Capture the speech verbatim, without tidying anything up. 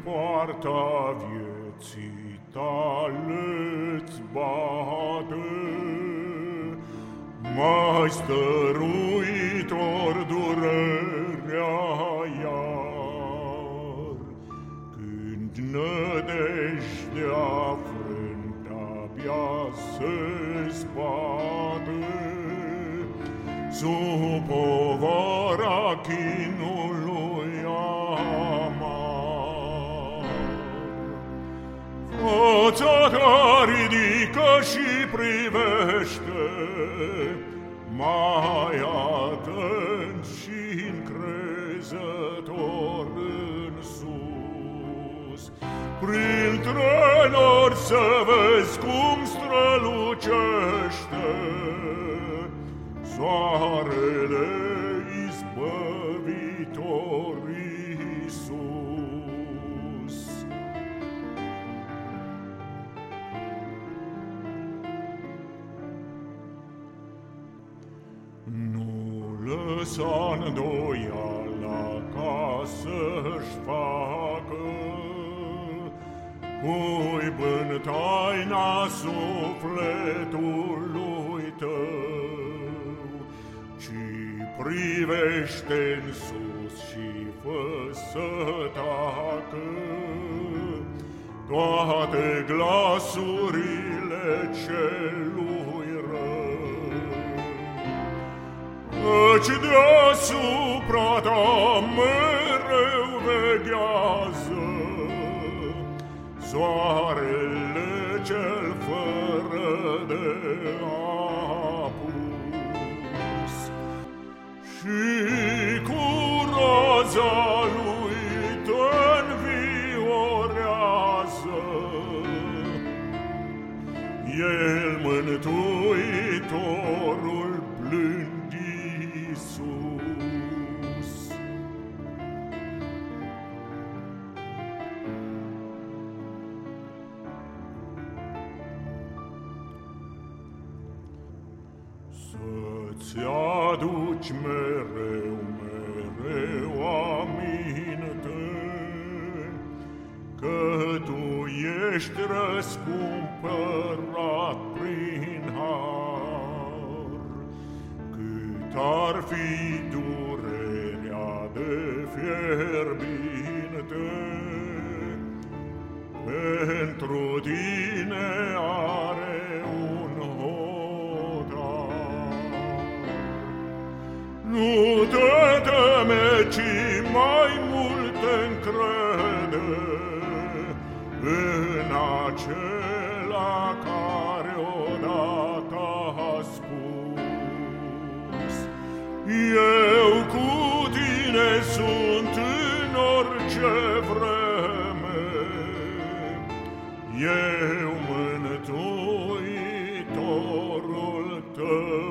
poarta vieții tale-ți bate, mai stăruitor durerea iar, când nădejdea frântă-abia se spate, sub povara chinului amar. Fața ta ridică și privește mai atent și încrezător în sus, printre nori să vezi cum strălucește soarele izbăvitor Iisus. Nu lăsa îndoiala ca să-și facă cuib în taina sufletului tău, ci privește-n sus și fă să tacă toate glasurile celui rău, căci deasupra ta mereu veghează soarele cel fără de apus, și cu raza lui te-nviorează el, mântuitorul blând Iisus. Să-ți aduci mereu, mereu aminte că tu ești răscumpărat prin har, cât ar fi durerea de fierbinte, pentru tine are un hodar. Nu te teme, ci mai mult încrede în acela care odată a spus: eu cu tine sunt în orice vreme, eu mântuitorul tău.